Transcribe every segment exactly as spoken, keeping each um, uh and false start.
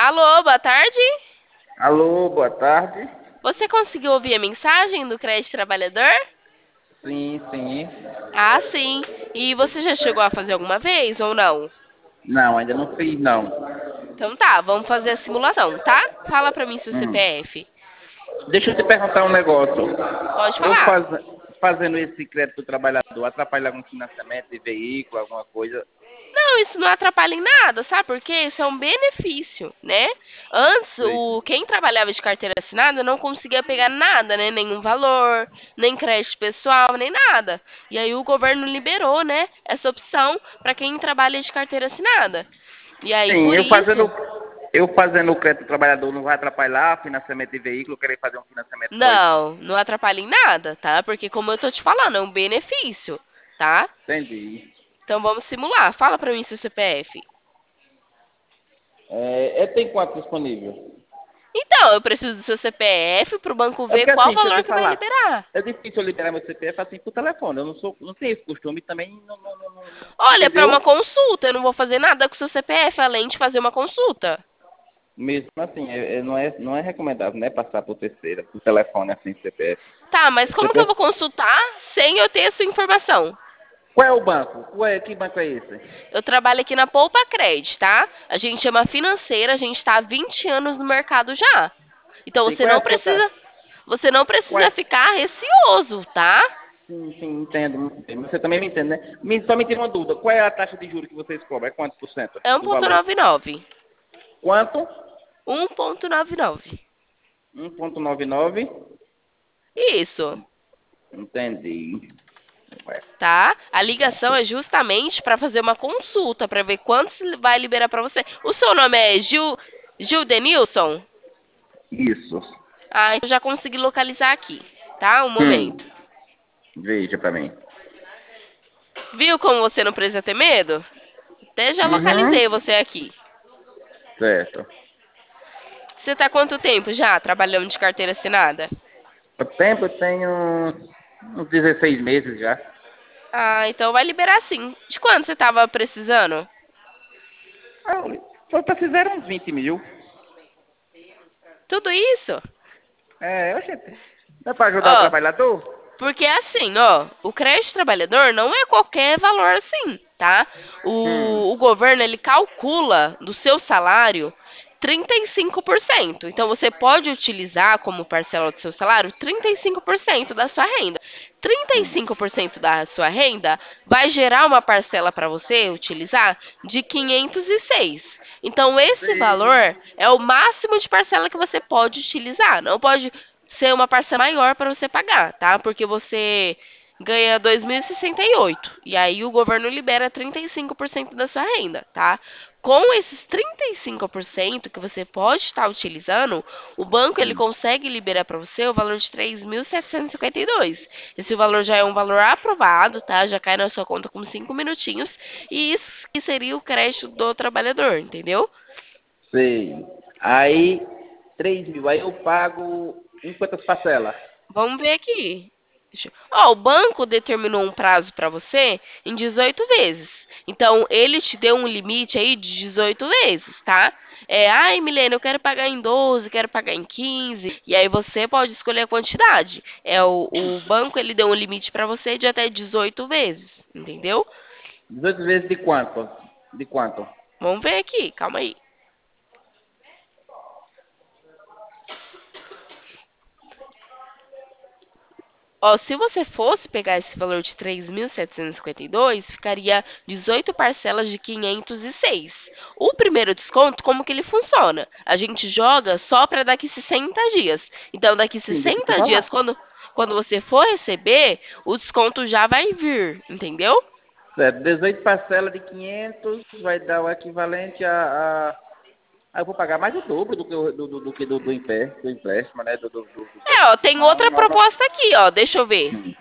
Alô, boa tarde. Alô, boa tarde. Você conseguiu ouvir a mensagem do crédito trabalhador? Sim, sim. Ah, sim. E você já chegou a fazer alguma vez ou não? Não, ainda não fiz, não. Então tá, vamos fazer a simulação, tá? Fala pra mim seu Hum. C P F. Deixa eu te perguntar um negócio. Pode Eu falar. faz, fazendo esse crédito do trabalhador, atrapalha algum financiamento de veículo, alguma coisa? Não, isso não atrapalha em nada, sabe por quê? Isso é um benefício, né? Antes, Sei. o quem trabalhava de carteira assinada não conseguia pegar nada, né? Nenhum valor, nem crédito pessoal, nem nada. E aí o governo liberou, né? Essa opção para quem trabalha de carteira assinada. E aí, Sim, por eu fazendo, isso, eu fazendo o crédito do trabalhador não vai atrapalhar financiamento de veículo, querer fazer um financiamento só isso. não, não atrapalha em nada, tá? Porque como eu tô te falando, é um benefício, tá? Entendi. Então vamos simular. Fala pra mim seu C P F. É, é, tem quanto disponível? Então, eu preciso do seu C P F pro banco É ver porque qual assim, deixa eu valor te que vai falar. liberar. É difícil eu liberar meu C P F assim por telefone. Eu não sou, não tenho esse costume também, não, não, não, não- Olha, para uma entendeu? consulta, eu não vou fazer nada com o seu C P F além de fazer uma consulta. Mesmo assim, é, é- não, é, não é recomendável, né? Passar por terceira, por telefone assim, C P F. Tá, mas como que eu vou C P F. consultar sem eu ter a sua informação? Qual é o banco? Qual é, que banco é esse? Eu trabalho aqui na Poupa Cred, tá? A gente é uma financeira, a gente está há vinte anos no mercado já. Então Sim, você qual é não a sua taxa? precisa, você não Qual precisa é? ficar receoso, tá? Sim, sim, entendo. Você também me entende, né? Me, só me tira uma dúvida. Qual é a taxa de juros que vocês cobram? É quanto por cento É do valor? um ponto noventa e nove. Quanto? um ponto noventa e nove. um vírgula noventa e nove. Isso, Entendi. Ué. tá? A ligação é justamente para fazer uma consulta, para ver quanto se vai liberar para você. O seu nome é Gil, Gil Denilson? Isso. Ah, então já consegui localizar aqui, tá? Um momento. Hum, veja pra mim. Viu como você não precisa ter medo? Até já Uhum. localizei você aqui. Certo. Você tá há quanto tempo já trabalhando de carteira assinada? O tempo eu tenho uns dezesseis meses já. Ah, então vai liberar sim. De quanto você tava precisando? Ah, só tá fizeram uns vinte mil. Tudo isso? É, eu gente. Não é pra ajudar o Ó, trabalhador? porque assim, ó, o crédito trabalhador não é qualquer valor assim, tá? Hum. O, o governo ele calcula do seu salário trinta e cinco por cento. Então você pode utilizar como parcela do seu salário trinta e cinco por cento da sua renda. Trinta e Hum. cinco por cento da sua renda vai gerar uma parcela para você utilizar de quinhentos e seis. Então esse Sei. valor é o máximo de parcela que você pode utilizar. Não pode ser uma parcela maior para você pagar, tá? Porque você ganha dois mil e sessenta e oito e aí o governo libera trinta e cinco por cento da sua renda, tá? Com esses trinta e cinco por cento que você pode estar utilizando, o banco ele Hum. consegue liberar para você o valor de três mil setecentos e cinquenta e dois. Esse valor já é um valor aprovado, tá? Já cai na sua conta com cinco minutinhos e isso que seria o crédito do trabalhador, entendeu? Sei. Aí, três mil. Aí eu pago em quantas parcelas? Vamos ver aqui. Deixa eu- Ó, o banco determinou um prazo para você em dezoito vezes. Então, ele te deu um limite aí de dezoito vezes, tá? É, ai, Milena, eu quero pagar em doze, quero pagar em quinze. E aí você pode escolher a quantidade. É, o, o banco, ele deu um limite para você de até dezoito vezes, entendeu? dezoito vezes de quanto? De quanto? Vamos ver aqui, calma aí. Ó, se você fosse pegar esse valor de três mil setecentos e cinquenta e dois, ficaria dezoito parcelas de quinhentos e seis. O primeiro desconto, como que ele funciona? A gente joga só para daqui sessenta dias. Então, daqui Sim, deixa eu te sessenta dias, falar. quando, quando você for receber, o desconto já vai vir, entendeu? Certo, dezoito parcelas de quinhentos vai dar o equivalente a, a... Ah, eu vou pagar mais do dobro do que, o- do, do, do, que do, do, empé- do empréstimo, né? Do, do, do, do É, ó, tem não, outra nova. proposta aqui, ó, deixa eu ver. Hum.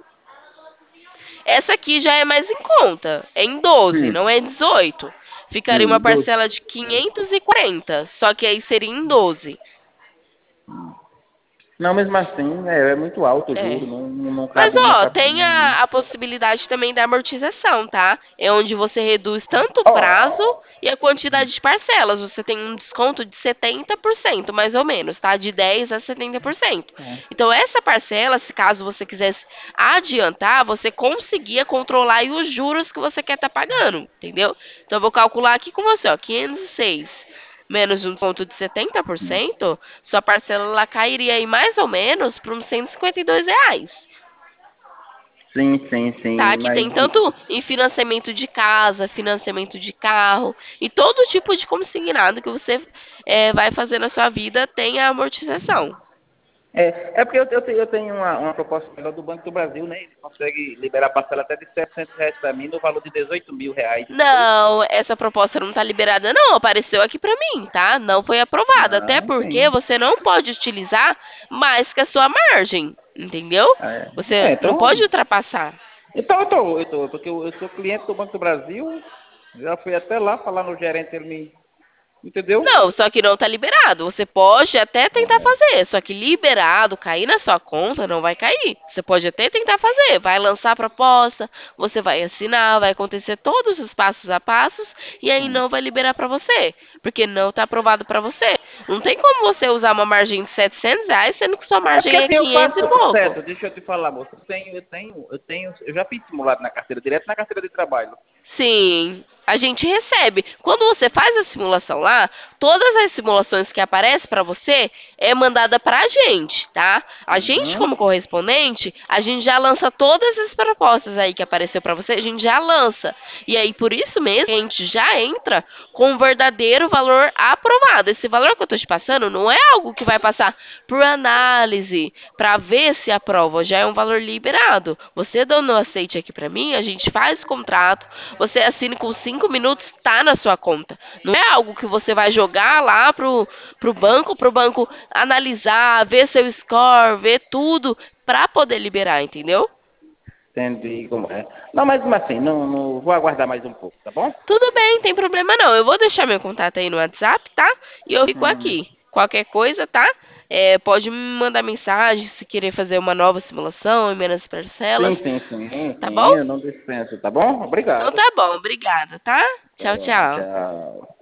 Essa aqui já é mais em conta, é em doze, Hum. não é em dezoito. Ficaria uma Hum. doze. parcela de quinhentos e quarenta, só que aí seria em doze. Não, mesmo assim, é, é muito alto o É. juro, não, não, não Mas, cabe, não ó, cabe tem em mim. a, a possibilidade também da amortização, tá? É onde você reduz tanto o prazo Ó, e a quantidade de parcelas. Você tem um desconto de setenta por cento, mais ou menos, tá? De dez a setenta por cento. é, Então, essa parcela, se caso você quisesse adiantar, você conseguia controlar aí os juros que você quer estar pagando, entendeu? Então, eu vou calcular aqui com você, ó, quinhentos e seis menos um desconto de setenta por cento, sua parcela ela cairia aí mais ou menos para uns cento e cinquenta e dois reais. sim, sim, sim, Tá? Que mas tem tanto em financiamento de casa, financiamento de carro e todo tipo de consignado que você é, vai fazer na sua vida tem a amortização. é, é porque eu, eu tenho, eu tenho uma, uma proposta melhor do Banco do Brasil, né? Ele consegue liberar parcela até de setecentos reais para mim no valor de dezoito mil reais, entendeu? Não, essa proposta não tá liberada, não. Apareceu aqui pra mim, tá? Não foi aprovada. Até Ah, porque sim. você não pode utilizar mais que a sua margem, entendeu? É, é, Você não pode então, ultrapassar. então eu tô, eu tô, porque eu, eu sou cliente do Banco do Brasil, já fui até lá falar no gerente, ele me, entendeu? Não, só que não tá liberado. Você pode até tentar É, fazer, só que liberado, cair na sua conta, não vai cair. Você pode até tentar fazer, vai lançar a proposta, você vai assinar, vai acontecer todos os passos a passos e aí hum. não vai liberar pra você, porque não tá aprovado pra você. Não tem como você usar uma margem de setecentos reais, sendo que sua É porque margem é assim eu quinhentos faço e tudo pouco. certo, deixa eu te falar, moça. Eu tenho, eu tenho, eu tenho, eu já fiz simulado na carteira, direto na carteira de trabalho. Sim, a gente recebe. Quando você faz a simulação lá, todas as simulações que aparecem para você é mandada para a gente, tá? A gente, Uhum. como correspondente, a gente já lança todas as propostas aí que apareceu para você, a gente já lança. E aí, por isso mesmo, a gente já entra com o verdadeiro valor aprovado. Esse valor que eu tô te passando não é algo que vai passar por análise para ver se aprova, já é um valor liberado. Você dando o aceite aqui para mim, a gente faz o contrato, você assina com cinco minutos, tá na sua conta. Não é algo que você vai jogar lá pro, pro banco, pro banco analisar, ver seu score, ver tudo para poder liberar, entendeu? Entendi como é. Não, mas assim, não, não vou aguardar mais um pouco, tá bom? Tudo bem, tem problema não. Eu vou deixar meu contato aí no WhatsApp, tá? E eu fico Hum. aqui. Qualquer coisa, tá? É, pode me mandar mensagem se querer fazer uma nova simulação em menos Sim, parcelas, sim, sim, tá sim, bom? eu não dispenso, tá bom? Então Obrigado. tá bom, obrigada, tá? Tá Tchau, bom, tchau. tchau.